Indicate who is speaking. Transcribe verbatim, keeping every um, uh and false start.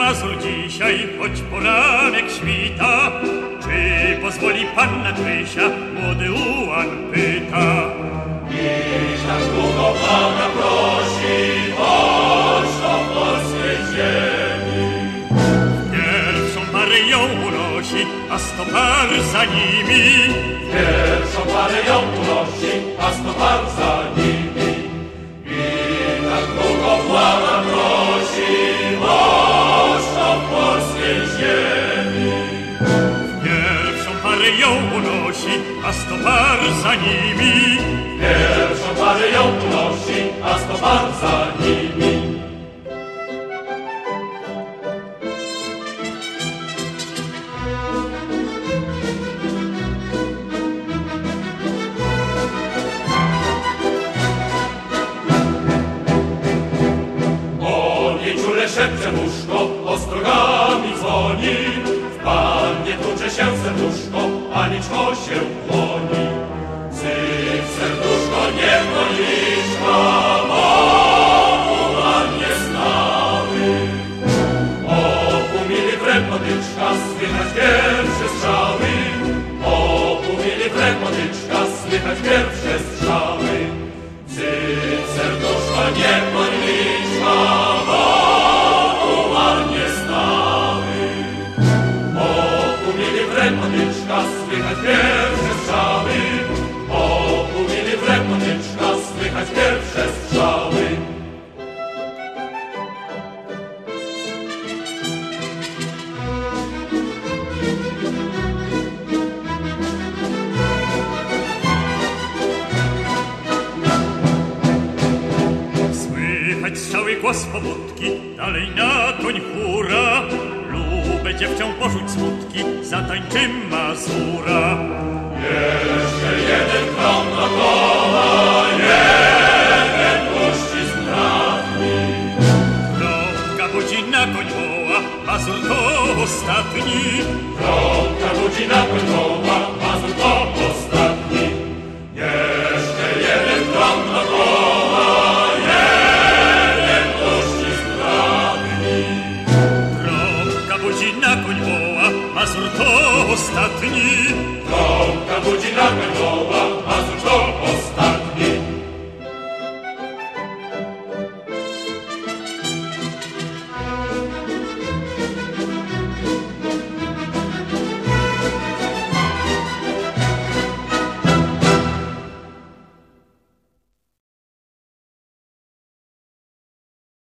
Speaker 1: Mazur dzisiaj, choć poranek świta, czy pozwoli panna Krysia, młody ułan pyta.
Speaker 2: Iż tak długo Pana prosi, chodź do polskiej ziemi.
Speaker 1: Pierwszą parę ją unosi, a sto par za nimi.
Speaker 2: Pierwszą parę ją unosi, a sto par za nimi. I tak długo Pana prosi, chodź do polskiej ziemi.
Speaker 1: Pierwszą parę ją unosi, a sto par za nimi.
Speaker 2: Pierwszą parę ją unosi, a sto par za nimi. Szepcze w uszko, ostrogami dzwoni. W pannie tłucze się serduszko, Aniczko się płoni. Syf serduszko niewolniczka, Bogu nie znały. Opumili wrępotyczka, słychać pierwsze strzały. Opumili wrępotyczka, słychać pierwsze strzały. Syf serduszko niewolniczka, Potyczka, słychać pierwsze strzały. Opumili wrek potyczka, słychać pierwsze strzały.
Speaker 1: Słychać strzały, głos pobudki, dalej na koń hura. Lubę dziewczę porzuć smutki, zatańczy Mazura.
Speaker 2: Jeszcze jeden krąg dookoła, jeden uścisk bratni.
Speaker 1: Krągka budzi na koń woła, Mazur to ostatni.
Speaker 2: Krągka budzi na koń woła, Mazur to ostatni. Jeszcze jeden krąg dookoła, jeden uścisk bratni.
Speaker 1: Krągka budzi na koń woła, Mazur to ostatni.
Speaker 2: Krągka budzi na koń woła, Mazur to ostatni.